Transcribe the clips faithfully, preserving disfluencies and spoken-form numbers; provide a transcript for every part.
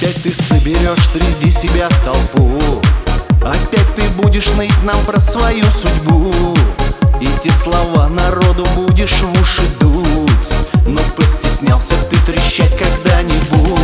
Опять ты соберешь среди себя толпу, опять ты будешь ныть нам про свою судьбу. Эти слова народу будешь в уши дуть, но постеснялся ты трещать когда-нибудь.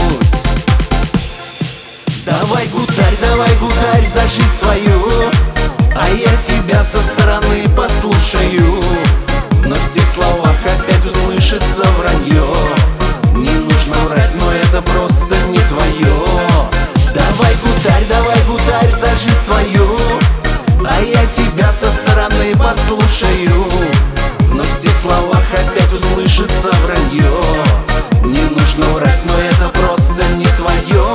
Давай, гутарь, давай, гутарь за жизнь свою, а я тебя со стороны послушаю. Вновь в тех словах опять услышится вранье. Не нужно врать, но это просто не твое. Давай, гутарь, давай, гутарь за жизнь свою, а я тебя со стороны послушаю. Вновь в тех словах опять услышится вранье. Не нужно врать, но это просто не твое.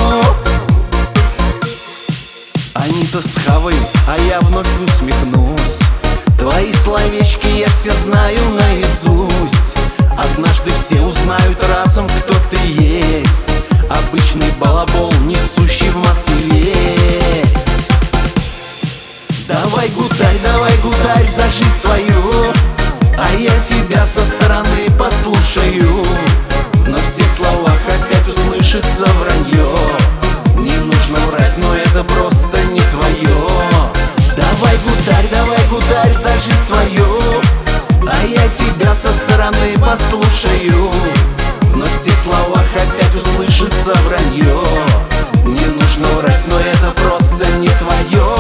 Они-то схавают, а я вновь усмехнусь. Твои словечки я все знаю наизусть. Однажды все узнают разом, кто ты есть. Обычный балабол, несущий в массы весть. Давай, гутарь, давай, гутарь за жизнь свою, а я тебя со стороны послушаю. Вновь в тех словах опять услышится вранье. Не нужно врать, но это просто не твое. Давай, гутарь, давай, гутарь за жизнь свою, а я тебя со стороны послушаю. Вновь в тех словах опять услышится вранье. Не нужно врать, но это просто не твое.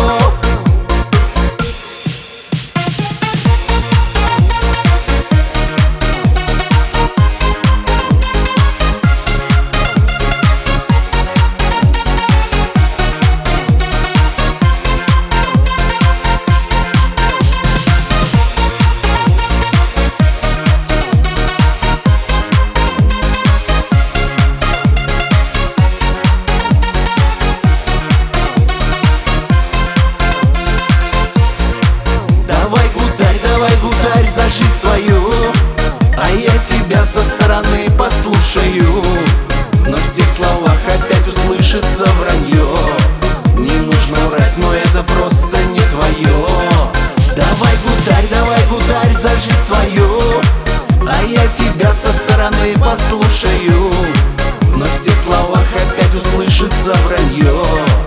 За жизнь свою, а я тебя со стороны послушаю. Вновь в тех словах опять услышится вранье. Не нужно врать, но это просто не твое. Давай, гутарь, давай, гутарь за жизнь свою, а я тебя со стороны послушаю. Вновь в тех словах опять услышится вранье.